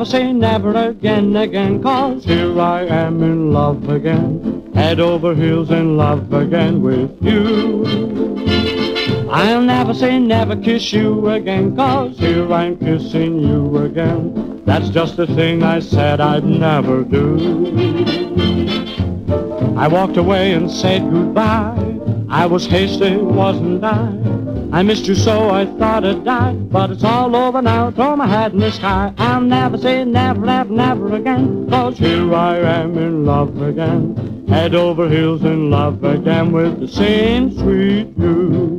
say never again, 'cause here I am in love again, head over heels in love again with you. I'll never say never kiss you again, 'cause here I'm kissing you again. That's just the thing I said I'd never do. I walked away and said goodbye. I was hasty, wasn't I? I missed you so I thought I'd die. But it's all over now, throw my hat in the sky. I'll never say never, never, never again, 'cause here I am in love again, head over heels in love again with the same sweet you.